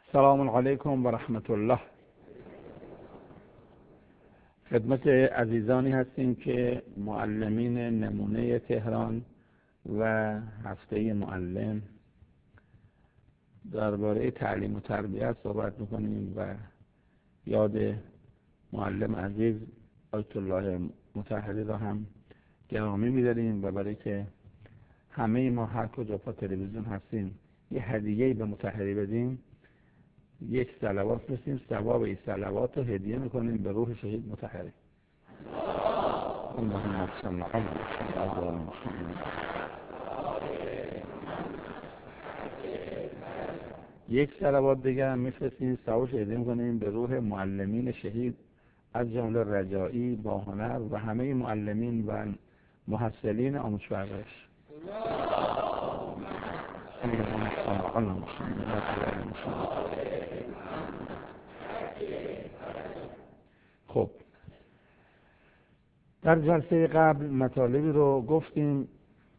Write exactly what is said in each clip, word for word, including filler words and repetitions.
سلام علیکم و رحمت الله. خدمت عزیزانی هستیم که معلمین نمونه تهران و هفته معلم درباره تعلیم و تربیت صحبت میکنیم و یاد معلم عزیز آیت الله مطهری را هم گرامی می‌داریم و برای که همه ما هر کجا پا تلویزیون هستیم یه هدیه‌ای به مطهری بدیم، یک صلوات بسیم، ثواب این صلوات رو هدیه میکنیم به روح شهید مطهری. اللهم صل علی محمد. یک صلوات دیگه هم میفرستیم، ثوابش هدیه میکنیم به روح معلمین شهید از جمله رجایی، باهنر و همه معلمین و محصلین آموزش پرورش. خب، در جلسه قبل مطالبی رو گفتیم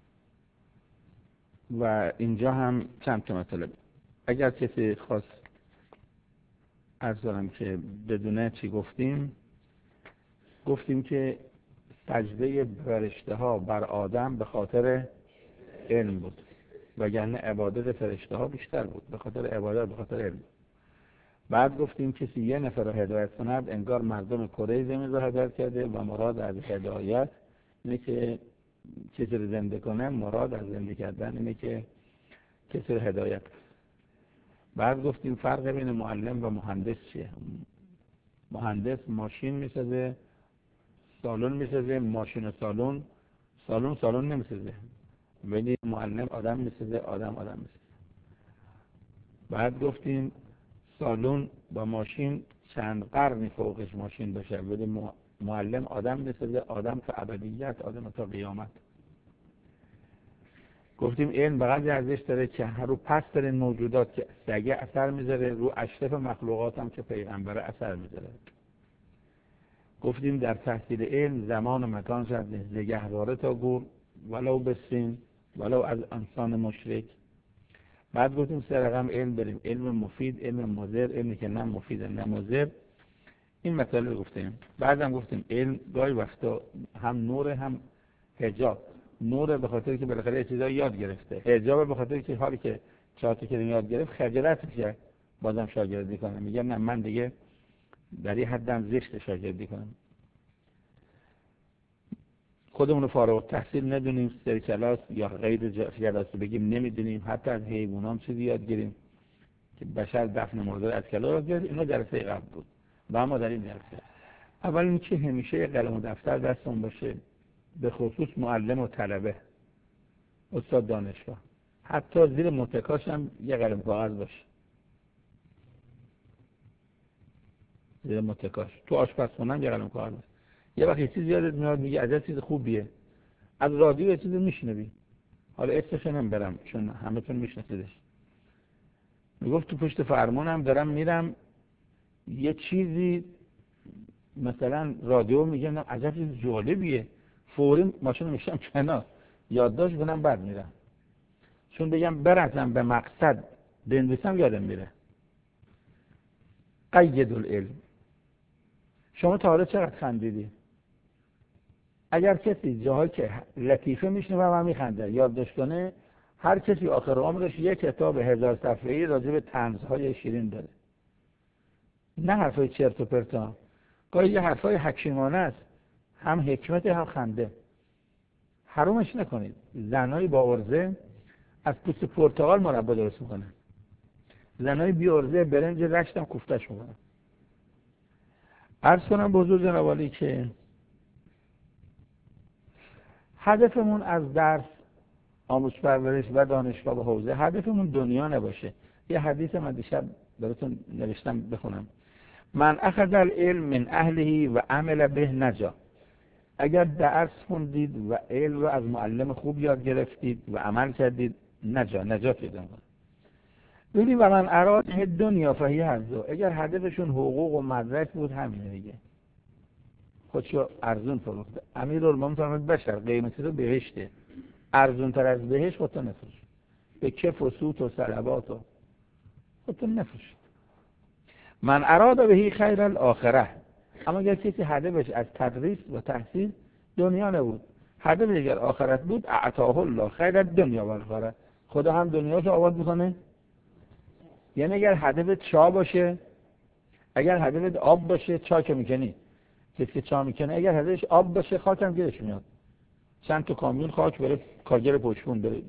و اینجا هم چند تا مطالب. اگر کسی خواست عرض کنم که بدونه چی گفتیم، گفتیم که سجده فرشته ها بر آدم به خاطر علم بود، وگرنه عبادت فرشته ها بیشتر بود، به خاطر عبادت، به خاطر علم. بعد گفتیم کسی یه نفر رو هدایت کند انگار مردم کره زمین رو هدایت کرده و مراد از هدایت اینه که کسی رو زنده کنه، مراد از زنده کردن اینه که کسی رو هدایت کنه. بعد گفتیم فرق بین معلم و مهندس چیه. مهندس ماشین میسازه، سالن میسازه، ماشین و سالن سالن سالن نمیسازه، ولی معلم آدم میسازه، آدم آدم میسازه. بعد گفتیم سالن با ماشین چند قرنی فوقش ماشین باشه، ولی معلم آدم میسازه، آدم تا ابدیت، آدم تا قیامت. گفتیم علم بقدر ارزش داره که هر رو پس ترین موجودات که سگه اثر میذاره، رو اشرف مخلوقات هم که پیغمبر اثر میذاره. گفتیم در تحصیل علم زمان و مکان شد نگهداره تا گور، ولو بسین، ولو از انسان مشرک. بعد گفتیم سه رقم علم بریم، علم مفید، علم مضر، علمی که نه مفید نه مضر. این مطالب گفتیم. بعدم گفتیم علم گاهی وقتا هم نور هم حجاب. نور به خاطر که بالاخره چیزا یاد گرفته، حجاب به خاطر که حالی که چهار تا کلمه یاد گرفت خجالت میشه بازم شاگردی کنه، میگه نه من دیگه در این حدم زشت شاگردی کنم. خودمون رو فارغ التحصیل ندونیم، سر کلاس یا غیر کلاس بگیم نمیدونیم، حتی از حیوانات چیزی یاد گیریم که بشر دفن مرده از کلاس گرفت. اینا جلسه قبل بود و اما در این جلسه اول اینکه همیشه قلم و دفتر دستمون باشه، به خصوص معلم و طلبه، استاد دانشگاه، حتی زیر متکاش هم یه قلم کاغذ باشه، زیر متکاش، تو آشپزخونه هم یه قلم کاغذ باشه. یه وقت یه چیز یادت میاد میگه عجب چیز خوبیه، از رادیو یه چیزی میشنوی، حالا اسمش نم برم چون همه تون میشناسیدش، میگفت تو پشت فرمونم دارم میرم یه چیزی مثلا رادیو میگه نه عجب چیز جالبیه، فوری ماشین میشم کنار یادداشت کنم بعد میرم، چون بگم برسم به مقصد بنویسم یادم میره. قید العلم. شما تا حالا چقدر خندیدی؟ اگر کسی جاهایی که لطیفه میشنوه و میخنده یادداشت کنه، هر کسی آخر عمرش یک کتاب هزار صفحه‌ای راجع به طنزهای شیرین داره، نه حرفای چرت و پرتا. گاهی یه حرفای حکیمانه است، هم حکمت هم خنده. حرومش نکنید. زنای با عرضه از پوست پرتقال مربا درست میکنن، زنای بی عرضه برنج رشت هم کوفتش میکنن. عرض کنم به حضور جناب عالی که هدفمون از درس، آموزش پرورش و دانشگاه و حوزه، هدفمون دنیا نباشه. یه حدیث من دیشب براتون نوشتم بخونم: من اخذ العلم من اهله و عمل به نجا. اگر درس خوندید و علم رو از معلم خوب یاد گرفتید و عمل کردید، نجا نجات پیدا کنید. ببین و من اراد دنیا فهی حظو. اگر هدفشون حقوق و مدرک بود همینه دیگه، خودشو ارزون فروخته. امیرالمومنین فرمود بشر قیمتی رو بهشته، ارزون تر از بهشت خودتو نفروش، به کف و سوت و صلوات و خودتو نفروش. من اراد بهی خیر الاخره. اما اگر کسی هدفش از تدریس و تحصیل دنیا نبود، هدفش اگر آخرت بود، اعطاه الله خیر دنیا و آخره، خدا هم دنیاشو آباد میکنه. یعنی اگر هدفت چا باشه، اگر هدفت آب باشه، چا که میکنی، کسی که چا میکنه اگر هدفش آب باشه، خاک هم گیرش میاد، چند تا کامیون خاک بره کاجر پشتون بره.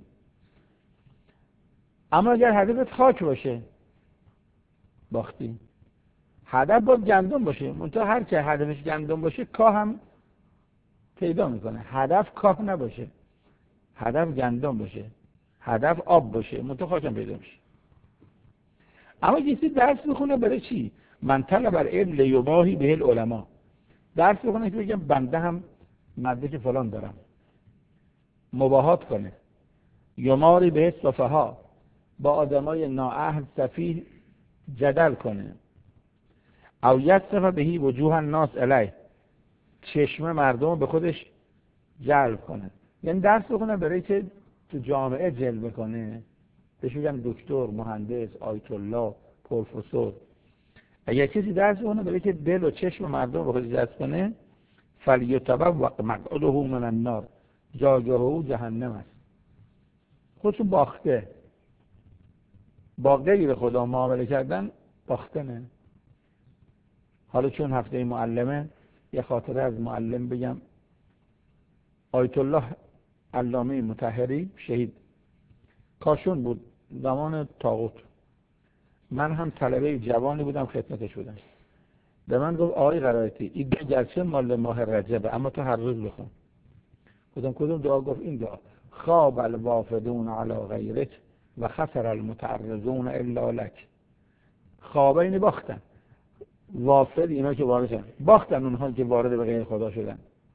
اما اگر هدفت خاک باشه، باختی. هدف باید گندم باشه، منتها هر که هدفش گندم باشه کاه هم پیدا میکنه. هدف کاه نباشه، هدف گندم باشه، هدف آب باشه، منتها خاک هم پیدا میشه. اما کسی درس بخونه برای چی؟ من طلب العلم لیباهی به العلماء. درس بخونه که بگم بنده هم مدرک فلان دارم، مباهات کنه. یماری به صفحا، با آدمای نااهل سفیه جدل کنه. او یصف بهی وجوه الناس الیه، چشم مردم به خودش جلب کنه. یعنی درس بخونه برای که تو جامعه جلوه کنه، بهش میگن دکتر، مهندس، آیت الله، پروفسور. اگر کسی درس بخونه برای که دل و چشم مردم به خودش جذب کنه، فلیتبوأ مقعده من النار، جایگاه او جهنم است. خودشون باخته. با غیر خدا معامله کردن باخته نه. حالا چون هفته معلمه، یه خاطره از معلم بگم. آیت الله علامه مطهری شهید کاشون بود زمان طاغوت. من هم طلبه جوانی بودم، خدمتش بودم. به من گفت آقای قرائتی، این گرچه مال ماه رجبه اما تو هر روز بخون. گفتم کدوم دعا؟ گفت این دعا: خواب الوافدون علی غیرک و خسر المتعرضون الا لک. خوابه اینی باختن، وافد اینا که وارد شدن، باختن اونها که وارد به غیر خدا شدن.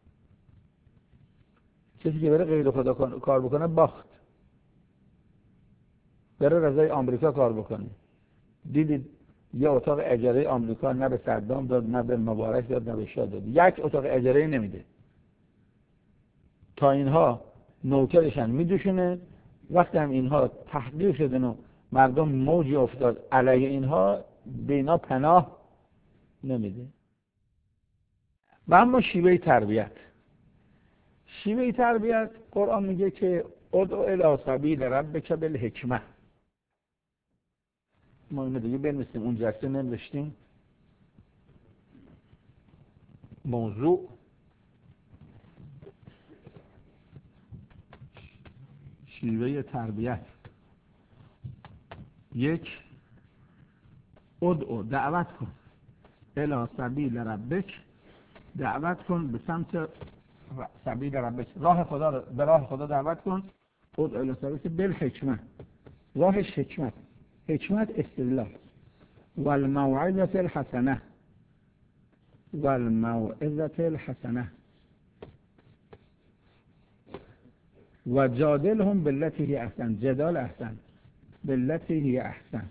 کسی که بره غیر خدا کار بکنه باخت. بره رضای آمریکا کار بکنه. دیدید یه اتاق اجاره آمریکا نه به صدام داد، نه به مبارک داد، نه به شاه داد. یک اتاق اجاره نمیده. تا اینها نوکرشن میدوشونه. وقتی هم اینها تحقیر شدن و مردم موجی افتاد علیه اینها، به اینا پناه نمیده. و اما شیوه تربیت، شیوه تربیت قرآن میگه که ادعو الی سبیل ربک بالحکمه. ما اینو دیگه بنویسیم، اون جلسه ننوشتیم. موضوع شیوه تربیت. یک، ادعو، دعوت کن، الی سبیل ربک، دعوت کن به سمت سبیل ربک، راه خدا رو، به راه خدا دعوت کن. ادعو الی سبیل بالحکمه، راهش حکمت. حکمت استدلال. والموعظة الحسنه، والموعظة الحسنه و جادلهم بالتي هی احسن، جدال احسن، بالتي هی احسن.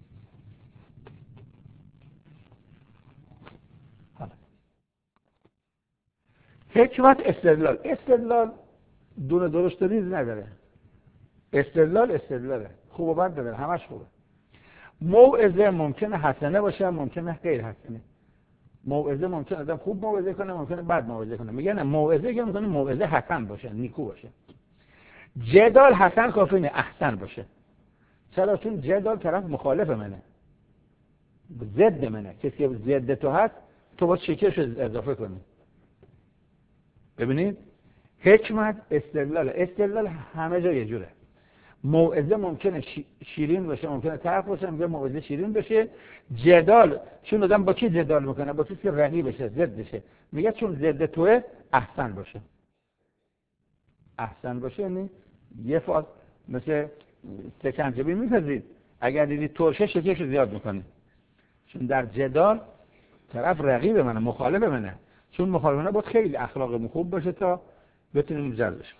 حکمت استدلال. استدلال دونه درشت ریز نداره. استدلال استدلاله، خوب و بد داره، همش خوبه. موعظه ممکنه حسنه باشه، ممکنه غیر حسنه. موعظه ممکنه آدم خوب موعظه کنه، ممکنه بد موعظه کنه. میگن موعظه که میکنه موعظه حسن باشه، نیکو باشه. جدال حسن کافی نه، احسن باشه. چرا؟ چون جدال طرف مخالف منه، ضد منه. کسی که ضد تو هست تو باید شکرش اضافه کنی. ببینید حکمت استدلال. استدلال همه جا یه جوره. موعظه ممکنه شیرین باشه، ممکنه تلخ باشه. میگه موعظه شیرین بشه. جدال، چون آدم با کی جدال میکنه؟ با کسی که رقی بشه، ضد بشه. میگه چون ضد توه احسن باشه. احسن باشه یعنی یه فاز مثل سکنجبین میپذید. اگر دیدید ترشه، شکرش زیاد میکنه. چون در جدال طرف رقیب منه، مخالف منه. چون مخالف منه باید خیلی اخلاق خوب باشه تا بتونیم جلب بشه.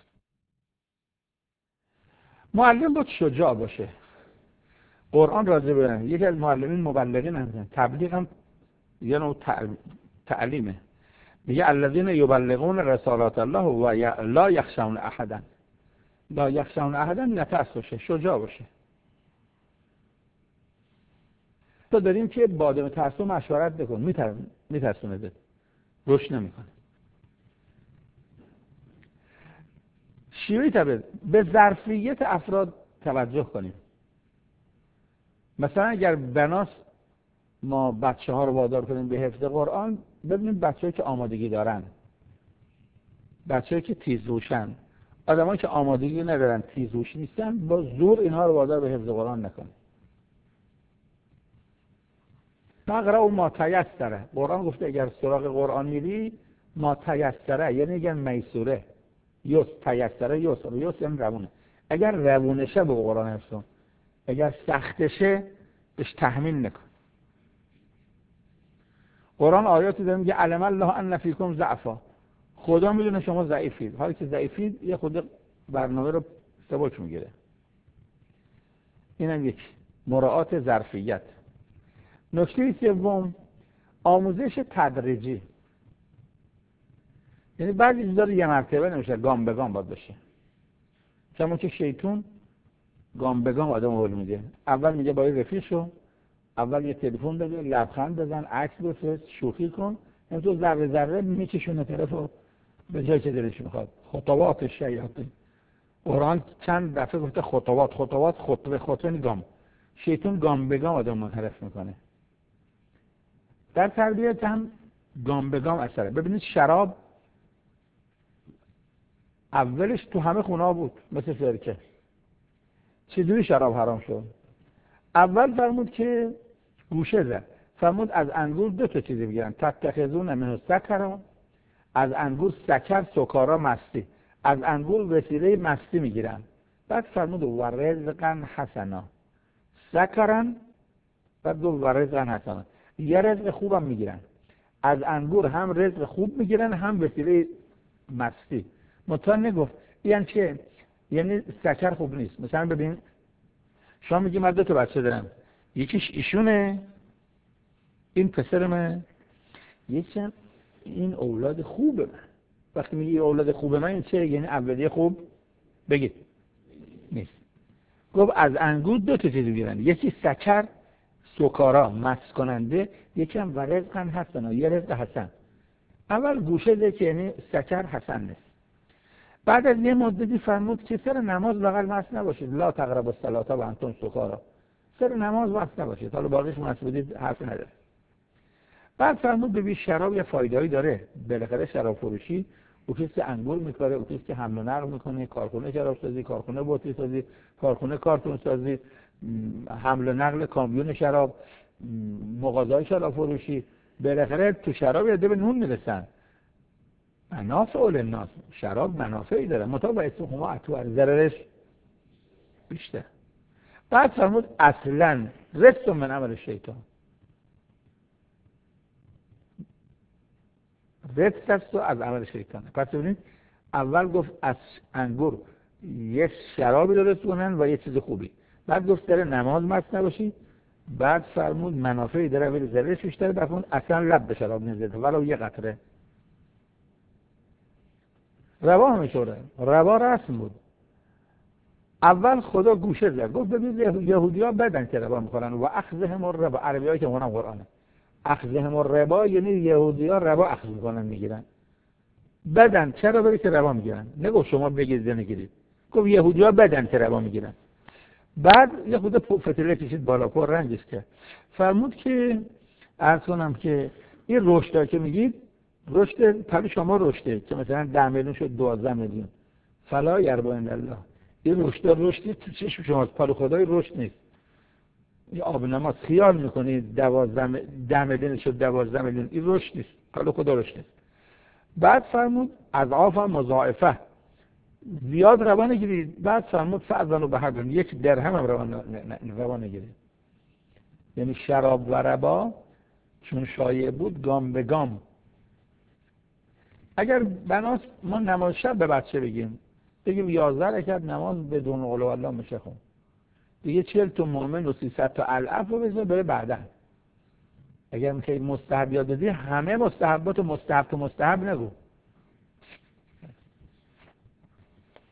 معلم باید شجاع باشه. قرآن راضی بودن. یکی از معلمین مبلغین هستن. تبلیغ هم یه نوع تعلیمه. میگه الذین یبلغون رسالات الله و لا یخشون احدا. لا یخشون احدا، نترس باشه، شجاع باشه. حتی داریم که بادام ترسو مشورت بکن، میتر... میترسونه روش نمیکنه. شیوهی تبدیل به ظرفیت افراد توجه کنیم. مثلا اگر بناس ما بچه ها رو وادار کنیم به حفظ قرآن، ببینیم بچه‌ای که آمادگی دارن، بچه‌ای که تیزهوشن، آدمایی که آمادگی ندارن، تیزهوش نیستن، با زور اینها رو وادار به حفظ قرآن نکنیم. فقرا ما تیسره، قرآن گفته اگر سراغ قرآن میری ما تیسره، یعنی میگن میسوره، یوس تیسره، یوس یوس یعنی روونه. اگر روونشه به قرآن حفظ کن، اگر سختشه بهش تحمیل نکن. قرآن آیاتی داره میگه علم الله ان فیکم ضعفا، خدا میدونه شما ضعیفید، حالی که ضعیفید یه خود برنامه رو سبک میگیره. اینم یک مراعات ظرفیت. نکته سوم آموزش تدریجی، یعنی بعضی چیزا رو یه مرتبه نمیشه، گام به گام باید بشه. چون که شیطون گام به گام آدم حول میده. اول میگه با رفیق شو، اول یه تلفن بده، لبخند بزن، عکس بفرست، شوخی کن، همینطور ذره ذره میکشونه طرفو به جایی که دلش میخواد. خطوات شیاطین، قرآن چند دفعه گفته خطوات، خطوات خطوه خطوه گام. شیطون گام به گام آدم منحرف میکنه. در تربیت هم گام به گام اثره. ببینید شراب اولش تو همه خونه بود مثل سرکه. چجوری شراب حرام شد؟ اول فرمود که گوشه زد، فرمود از انگور دو تا چیزی بگیرن، تتخذون منه سکرا، از انگور سکر سکارا مستی، از انگور وسیله مستی میگیرن. بعد فرمود و رزقا حسنا، سکرن بعد دو و رزقا حسنا، یه رزق خوبم میگیرن. از انگور هم رزق خوب میگیرن هم وسیله مستی. مطمئن نگفت یعنی چه؟ یعنی سکر خوب نیست. مثلا ببین شما میگی من دو تا بچه دارم، یکیش ایشونه، این پسر من، یکیش این اولاد خوبه من. وقتی میگی اولاد خوبه من این چه؟ یعنی اولیه خوب بگید نیست. گفت از انگور دو تا چیز میگیرن، یکی سکر سکارا مست کننده، یکی هم رزق حسنا، یه رزق حسن. اول گوشه ده که یعنی سکر حسن نیست. بعد از یه مدتی فرمود که سر نماز بغل مست نباشید، لا تقربوا الصلاة و انتم سکارا، سر نماز مست نباشید، حالا باقیش مست بودید حرف نداره. بعد فرمود ببین شراب یه فایده‌ای داره، بالاخره شراب فروشی او کسی که انگور میکاره، او کسی که حمل و نقل میکنه، کارخونه شراب سازی، کارخونه بطری سازی، کارخونه کارتون سازی، حمل و نقل کامیون شراب، مغازه‌های شراب فروشی، بالاخره تو شراب یه به نون میرسن. منافع للناس، شراب منافعی داره، مطابق با اسمهما اتوار ضررش بیشتر. بعد فرمود اصلا رست من عمل شیطان، رست است از عمل شیطانه. پس ببینید اول گفت از انگور یک شرابی درست کنن و یه چیز خوبی، بعد گفت در نماز مست نباشی، بعد فرمود منافعی داره ولی ضررش بیشتره، بعد فرمود اصلا لب به شراب نزده ولو یه قطره. ربا همیشه ربا رسم بود. اول خدا گوشه زد، گفت ببین یهودی ها بدن که ربا میخورن و اخذهم الربا، عربی هایی که مونم قرآنه، اخذهم الربا یعنی یهودی ها ربا اخذ میکنن میگیرن. بدن چرا بری که ربا میگیرن؟ نگفت شما بگید نگیرید، گفت یهودی ها بدن که ربا میگیرن. بعد یه خود فتله کشید بالا پر رنجش کرد، فرمود که عرض کنم که این رشد که میگید رشد پل شما رشده که مثلا ده میلیون شد دوازده میلیون، فلا یربا عند الله، این رشد رشدی تو چشم شماست، پل خدای رشد نیست. این آب نماز خیال میکنید دوازده ده میلیون شد دوازده میلیون، این رشد نیست، پل خدا رشد نیست. بعد فرمود اضعاف مضاعفه، زیاد روا نگیرید. بعد فرمود فاذنوا بحرب، یک درهم هم روا نگیرید. یعنی شراب و ربا چون شایع بود گام به گام. اگر بناس ما نماز شب به بچه بگیم بگیم یازده رکعت نماز بدون قل هوالله میشه خون، دیگه چهل تا مؤمن و سیصد تا الف رو بزنه بره بعدا. اگر میخوای مستحب یاد بدی همه مستحبات مستحب تو مستحب نگو.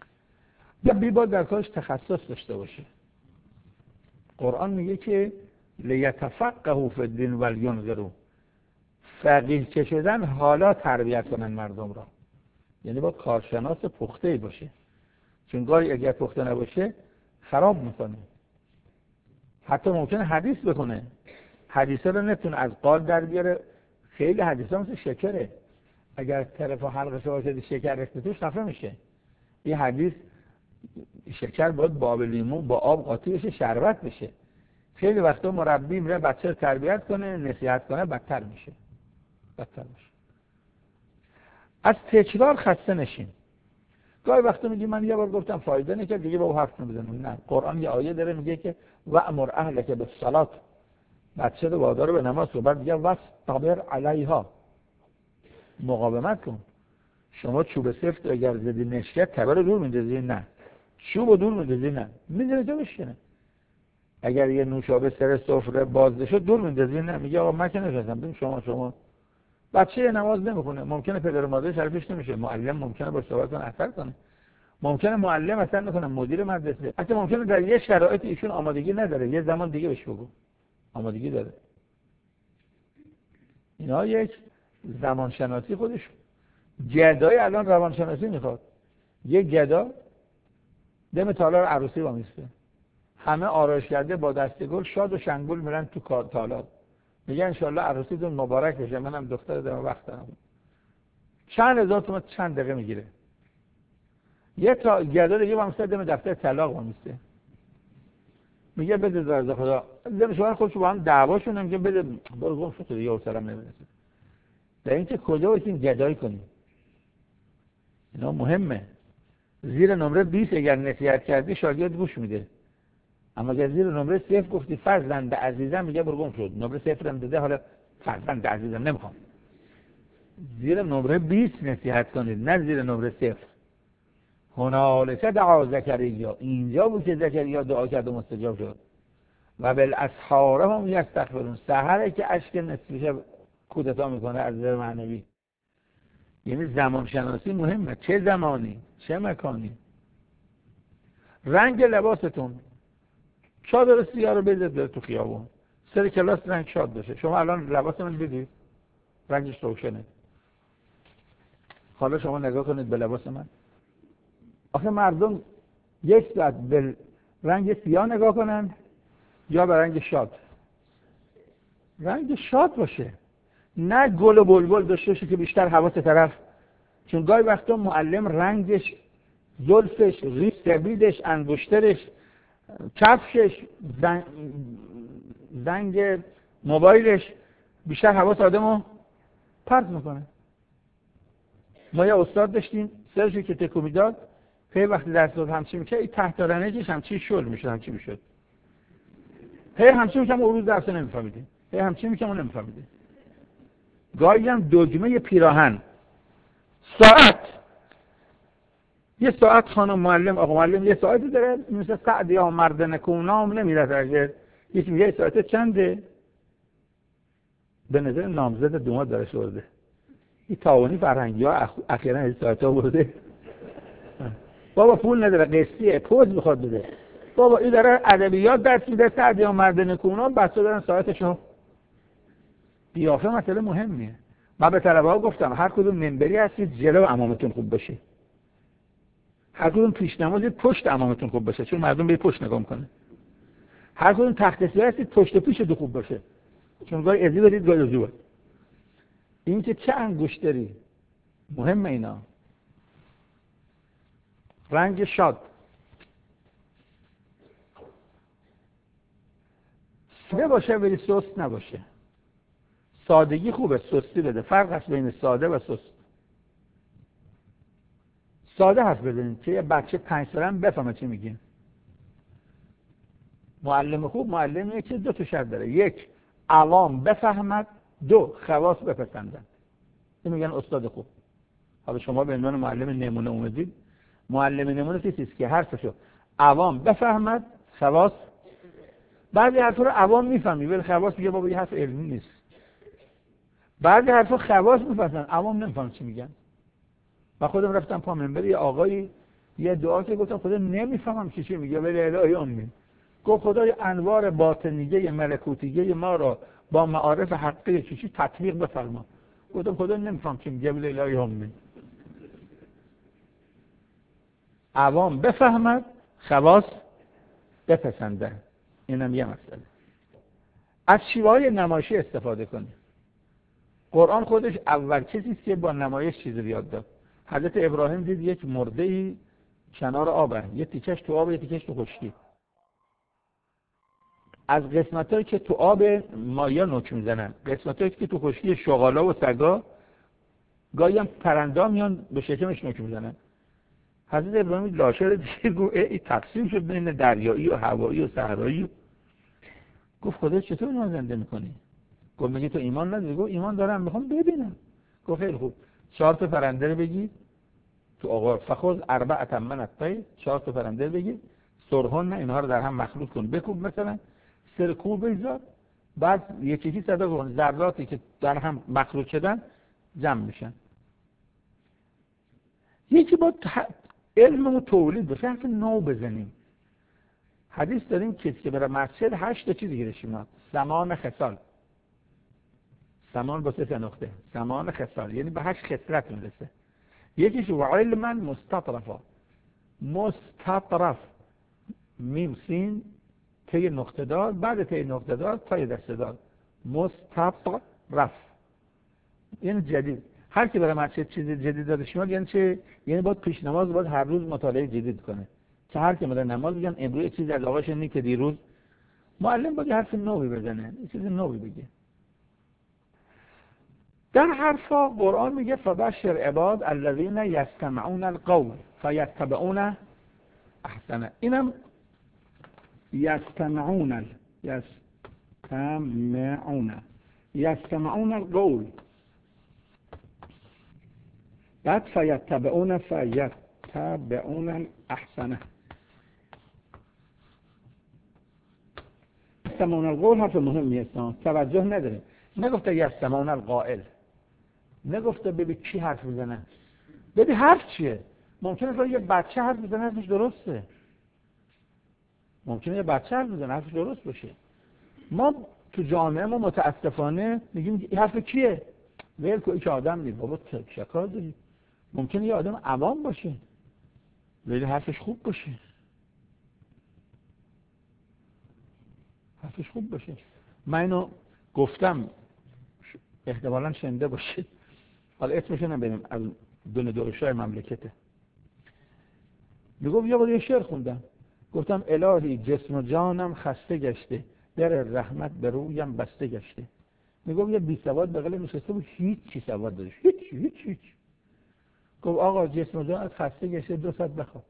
یا بی با در کارش تخصص داشته باشه. قرآن میگه که لیتفقهوا فی الدین ولینذروا، فقیه که شدن حالا تربیت کنن مردم را. یعنی با کارشناس پخته‌ای باشه، چون گاهی اگر پخته نباشه خراب میکنه. حتی ممکنه حدیث بکنه، حدیثه رو نتونه از قال در بیاره. خیلی حدیثا مثل شکره، اگر طرف حلقش واسه شکر ریخته توش خفه میشه. این حدیث شکر باید با آب لیمو با آب قاطی بشه، شربت بشه. خیلی وقتا مربی میره بچه رو تربیت کنه، نصیحت کنه، بدتر میشه بدتر میشه. از تکرار خسته نشین. گاهی وقتا میگی من یه بار گفتم فایده نکرد دیگه با حرف نمیزنم. نه، قرآن یه آیه داره میگه که وأمر اهلک بالصلاة، بچه رو وادار به نماز کن. بعد میگه واصطبر علیها، مقاومت کن. شما چوب سفت اگر زدی نشکت تبر رو دور میندازی؟ نه. چوب رو دور میندازی؟ نه، میذاری تو بشکنه. اگر یه نوشابه سر سفره باز شد دور میندازی؟ نه، میگه آقا من که نشستم. ببین شما شما بچه نماز نمیخونه، ممکنه پدر و مادر شرفش نمیشه، معلم ممکنه با صحبت کنه اثر کنه، ممکنه معلم اثر نکنه، مدیر مدرسه، حتی ممکنه در یه شرایط ایشون آمادگی نداره، یه زمان دیگه بهش بگو آمادگی داره. اینا یک زمان شناسی خودش. گدای الان روان شناسی میخواد. یه گدا دم تالار عروسی وامیسته، همه آرایش کرده با دست گل شاد و شنگول میرن تو تالار، میگن انشالله عروسیتون مبارک بشه، منم دختر دارم وقت دارم. چند هزار تومان چند دقیقه میگیره. یه تا گدا دیگه وامیسته دم دفتر طلاق وامیسته، میگه بده زرد خدا دم شوهر خودشو با هم دعواشون، میگه بده برو گم شو دیگه اورسرم نمیرسه. در اینکه کجا باشین گدایی کنیم. اینا مهمه. زیر نمره بیست اگر نصیحت کردی شاگرد گوش میده، اما اگر زیر نمره صفر گفتی فرزند عزیزم میگه برو گم شد. نمره صفر هم داده، حالا فرزند عزیزم نمیخوام. زیر نمره بیست نصیحت کنید، نه زیر نمره صفر. هنالک دعا زکریا، اینجا بود که زکریا دعا کرد و مستجاب شد. و بالاسحار هم یستغفرون، سحره که اشک نصفش کودتا میکنه از نظر معنوی. یعنی زمان شناسی مهمه، چه زمانی چه مکانی. رنگ لباستون، چادر سیاه رو بذارید بره تو خیابون، سر کلاس رنگ شاد بشه. شما الان لباس من دیدید رنگش روشنه، حالا شما نگاه کنید به لباس من. آخه مردم یک ساعت به رنگ سیاه نگاه کنن یا به رنگ شاد؟ رنگ شاد باشه، نه گل و بلبل داشته باشه که بیشتر حواس طرف. چون گاهی وقتا معلم رنگش، زلفش، ریش سبیدش، انگشترش، کفشش، زنگ, زنگ موبایلش بیشتر حواس آدمو پرت میکنه. ما یه استاد داشتیم سرشو که تکو میداد، هی وقتی درس داد همچی میشه، این تحت رنجش همچی شل میشد، همچی میشد، هی همچی میشه، اون روز درس نمیفهمیدیم، هی همچی میشه اون نمیفهمیدیم. گاهی هم دگمه پیراهن، ساعت، یه ساعت خانم معلم آقا معلم یه ساعتی داره مثل سعد یا مرد نکونام نمیره اگر یکی میگه یه ساعت چنده، به نظر نامزد دومات داره شورده. این تاوانی فرهنگی ها اخیرا این ساعت ها برده. بابا پول نداره، قسطیه، پوز میخواد بده. بابا این داره ادبیات درس میده، سعد یا مرد نکونام، بسته دارن ساعتشو. قیافه مسئله مهمیه. من به طلبه ها گفتم هر کدوم منبری هستید جلو امامتون خوب باشه، هر کدوم پیش نمازید پشت امامتون خوب باشه، چون مردم به پشت نگاه میکنه. هر کدوم تخت سیاه هستید پشت پیشتون خوب باشه، چون گاهی ازی بدید گاهی ازی بدید. این که چه انگشتری مهمه. اینا رنگ شاد، ساده باشه ولی سست نباشه. سادگی خوبه، سستی بده. فرق هست بین ساده و سست. ساده حرف بزنید که یه بچه پنج ساله هم بفهمه چی میگیم. معلم خوب معلمیه که دو تا شرط داره: یک، عوام بفهمد، دو، خواص بپسندند. این میگن استاد خوب. حالا شما به عنوان معلم نمونه اومدید، معلم نمونه کسی است که حرفشو عوام بفهمد، خواص. بعضی حرفا رو عوام میفهمی ولی خواص میگه بابا این حرف علمی نیست. بعضی حرفا خواص میفهمن عوام نمیفهمن چی میگن. من خودم رفتم پا منبر یه آقایی یه دعا که گفتم خدا نمیفهمم چی چی میگه ولی الهی امی. گفت خدای انوار باطنیه ملکوتیه ما را با معارف حقیقی چیزی تطبیق بفرما. گفتم خدا نمیفهم چی میگه، ولی الهی همین عوام بفهمد، خواص بپسنده. اینم یه مسئله. از شیوه‌های نمایشی استفاده کنید. قرآن خودش اول چیزی است که با نمایش چیزی یاد داد. حضرت ابراهیم دید یک مرده‌ای کنار آبه، یه تیکش تو آب، یه تیکش تو خشکی. از قسمتایی که تو آب مایا نوک میزنن، قسمتایی که تو خشکی شغالا و سگا، گاهی هم پرنده میان به شکمش نوک میزنن. حضرت ابراهیم لاشه رو دید، گفت ای تقسیم شد بین دریایی و هوایی و صحرایی. گفت خدا چطور اینو زنده میکنی؟ گفت میگی تو ایمان نداری؟ گفت ایمان دارم، میخوام ببینم. گفت خیلی خوب، چهار تا پرنده رو بگید تو آقا فخذ اربعة من الطیر، چهار تا پرنده رو بگید، سرهن اینها رو در هم مخلوط کن، بکوب مثلا سر کوب بذار، بعد یکی یکی صدا کن، ذراتی که در هم مخلوط شدن جمع میشن. یکی با علممو تولید بشه، حرف نو بزنیم. حدیث داریم کسی که بره مسجد هشت تا چیز گیرش میاد. سمان خصال، سمان با سه نقطه، سمان خصال یعنی به هشت خصلت میرسه. یکیش و علما مستطرفا، مستطرف میم سین تی نقطه دار، بعد تی نقطه دار تای دسته دار، مستطرف یعنی جدید. هر کی بره مسجد چیز جدید دادش میاد یعنی چه؟ یعنی باید پیش نماز باید هر روز مطالعه جدید کنه. که هر کی بره نماز میگن امروز چیز از آقاش اینه که دیروز معلم باید حرف نوی بزنه، یه چیز نوی بگه. در حرفا قرآن میگه فبشر عباد الذین یستمعون القول فیتبعون احسنه. اینم یستمعون یستمعون یستمعون القول، بعد فیتبعون فیتبعون احسنه. یستمعون القول حرف مهمی است، توجه نداره. نگفته یستمعون القائل، نگفته ببین کی حرف میزنه، ببین حرف چیه. ممکنه تو یه بچه حرف میزنه حرفش درسته، ممکنه یه بچه حرف میزنه حرفش درست باشه. ما تو جامعه ما متاسفانه میگیم این حرف کیه، ویل کو که آدم نیست. بابا چکار داری؟ ممکنه یه آدم عوام باشه ولی حرفش خوب باشه، حرفش خوب باشه. من اینو گفتم احتمالاً شنیده باشید، حالا اسمشو نبریم، از دون دورشای مملکته. میگم یه بار یه شعر خوندم، گفتم الهی جسم و جانم خسته گشته، در رحمت به رویم بسته گشته. میگم یه بی سواد بغل نشسته بود، هیچ چی سواد داشت، هیچ هیچ هیچ. گفت آقا جسم و جانت خسته گشته، دو ساعت بخواب.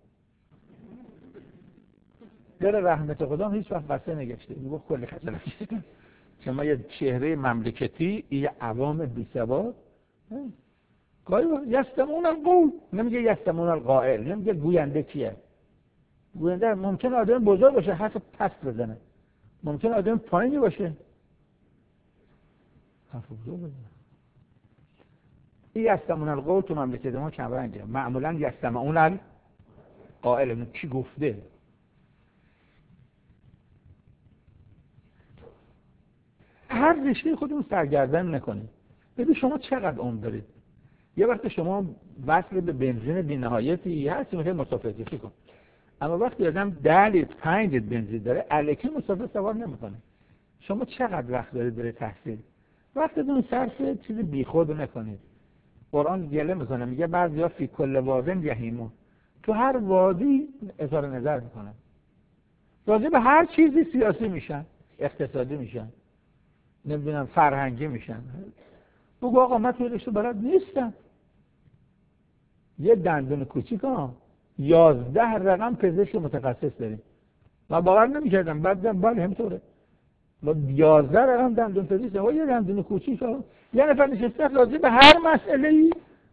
در رحمت خدا هیچ وقت بسته نگشته. میگم کلی خسته نگشته. شما یه چهره مملکتی، یه عوام بی سواد، یستمعون القول، نمیگه یستمعون القائل، نمیگه گوینده کیه. گوینده ممکن آدم بزرگ باشه حرف پست بزنه، ممکن آدم پایینی باشه حرف بزرگ بزنه. این یستمعون القول تو مملکت ما کم رنگه. معمولا یستمعون القائل، کی گفته. هر رشته خودمون سرگردن نکنید. ببین شما چقدر عمر دارید. یه وقت شما وصل به بنزین بی‌نهایتی هستی، میخوای مسافرت کشی کن. اما وقتی آدم ده لیتر پنج لیتر بنزین داره، الکی مسافر سوار نمیکنه. شما چقدر وقت دارید برای تحصیل؟ وقتتون صرف چیز بیخود نکنید. قرآن گله میکنه، میگه بعضیا فی کل وادن یهیمون، تو هر وادی اظهار نظر میکنن. راجع به هر چیزی سیاسی میشن، اقتصادی میشن، نمیدونم فرهنگی میشن. بگو آقا من توی رشته بلد نیستم. یه دندون کوچیک ها یازده رقم پزشک متخصص داریم. من باور نمی‌کردم، بعدم بله همینطوره. ما یازده رقم دندون پزشک داریم. یه دندون کوچیک ها یه نفر نشسته راضی به هر مسئله‌ای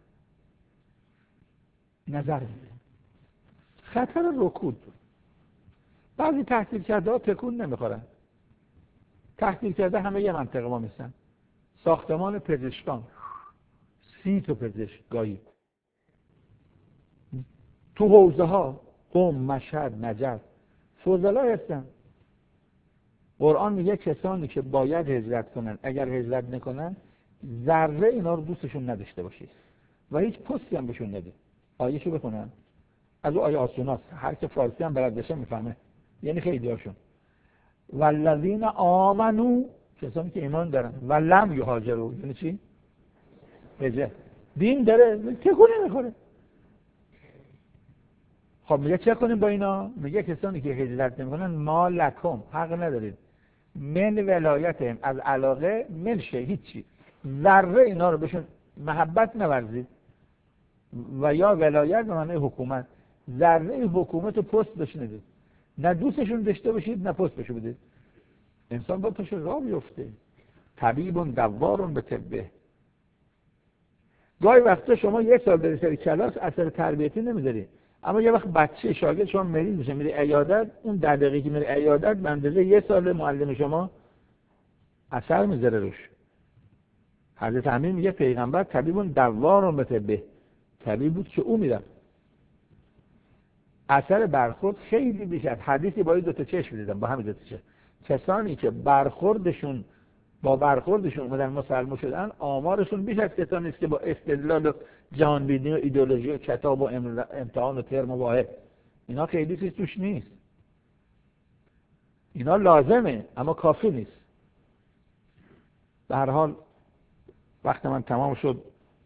نظر میده. خطر رکود. بعضی تحصیل کرده ها تکون نمیخورن. تحصیل کرده همه یه منطقه ما میشن. ساختمان پزشکان سی تا پزشکگاهی تو حوزه ها قم، مشهد، نجف فضلا هستن. قرآن میگه کسانی که باید هجرت کنن اگر هجرت نکنن ذره اینا رو دوستشون نداشته باشید و هیچ پستی هم بهشون نده. آیه‌شو بخونن، از اون آیه آسوناست، هر که فارسی هم بلد بشه میفهمه، یعنی خیلی هاشون. والذین آمنو، کسانی که ایمان دارن، و لم یهاجروا، یعنی چی؟ هجرت دین داره، چه کنه میخوره. خب میگه چه کنیم با اینا؟ میگه کسانی که هجرت نمیکنن ما لکم، حق ندارید من ولایتهم، از علاقه من شه، هیچی، ذره اینا رو بهشون محبت نورزید. و یا ولایت به معنی حکومت، ذره حکومت و پست بهش ندید، نه دوستشون داشته باشید نه پست بهش بدید. انسان با پش راه بیفته. طبیب دوار به طبه. گاهی وقتا شما یک سال بری سر کلاس اثر تربیتی نمیذاری، اما یه وقت بچه شاگرد شما مریض میشه میره عیادت، اون ده دقیقه که میره عیادت به اندازه یه سال معلم شما اثر میذاره روش. حضرت امین میگه پیغمبر طبیب دوار به طبه، طبیب بود که او میرفت. اثر برخورد خیلی بیشتر. حدیثی با این دو تا چشم دیدم، با همین دو تا چشم، کسانی که برخوردشون با برخوردشون اومدن مسلمان شدن آمارشون بیش از کسانی است که با استدلال و جهانبینی و ایدئولوژی و کتاب و امتحان و ترم و واحد، اینا خیلی چیز توش نیست. اینا لازمه اما کافی نیست. به هر حال وقت من تمام شد.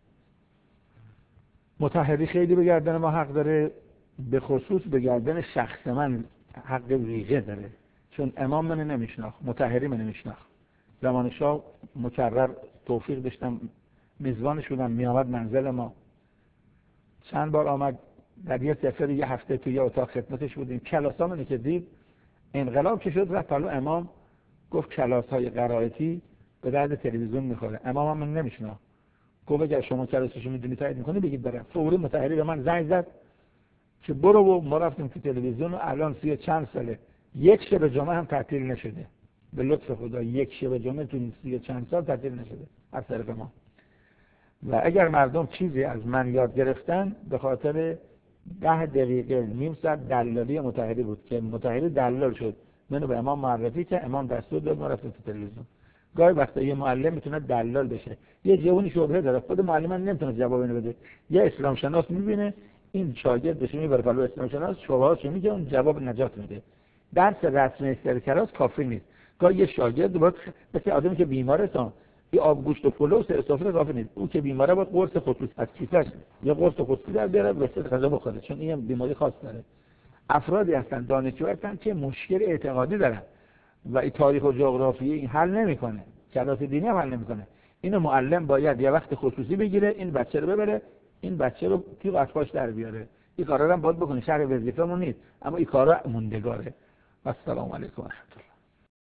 مطهری خیلی به گردن ما حق داره، به خصوص به گردن شخص من حق ویژه داره، چون امام من نمیشناخت، مطهری من نمیشناخت. زمان شاه مکرر توفیق داشتم میزبان شدم، میامد منزل ما، چند بار آمد، در یه سفر یه هفته توی یه اتاق خدمتش بودیم. کلاسامونی که دید انقلاب که شد رفت پلو امام، گفت کلاس های قرائتی به درد تلویزیون میخوره. امام هم من نمیشناخت، گفت اگر شما کلاسشو میدونی تایید میکنی بگید برم. فوری مطهری به من زنگ زد که برو، و ما رفتیم تو تلویزیون و الان سی چند ساله یک شب جمعه هم تعطیل نشده، به لطف خدا یک شب جمعه تو سی چند سال تعطیل نشده از طرف ما. و اگر مردم چیزی از من یاد گرفتن به خاطر ده دقیقه نیم ساعت دلالی مطهری بود که مطهری دلال شد، منو به امام معرفی که امام دستور داد ما رفتیم تو تلویزیون. گاهی وقتا یه معلم میتونه دلال بشه. یه جوونی شبهه داره، خود معلم نمیتونه جواب اینو بده، یه اسلام شناس میبینه این شاگردش میبره پلو اسلام شناس، شبههاشو میگه، اون جواب نجات میده. درس رسمی سرکلاس کافی نیست. گاهی یه شاگرد باید مثل آدمی که بیماره تا یه آب گوشت و پلو و سر سفره کافی نیست. اون که بیماره باید قرص خصوصی از کیفش یه قرص خصوصی در بیاره بهتر غذا بخوره، چون این بیماری خاص داره. افرادی هستن دانشجو هستن که مشکل اعتقادی دارن و این تاریخ و جغرافیایی این حل نمیکنه، کلاس دینی هم حل نمیکنه. اینو معلم باید یه وقت خصوصی بگیره، این بچه رو ببره، این بچه رو تیغ اشپاش در بیاره. این کارا رو هم باید بکنه، شرح وظیفه‌مون نیست اما این کارا موندگاره. السلام علیکم و رحمت الله.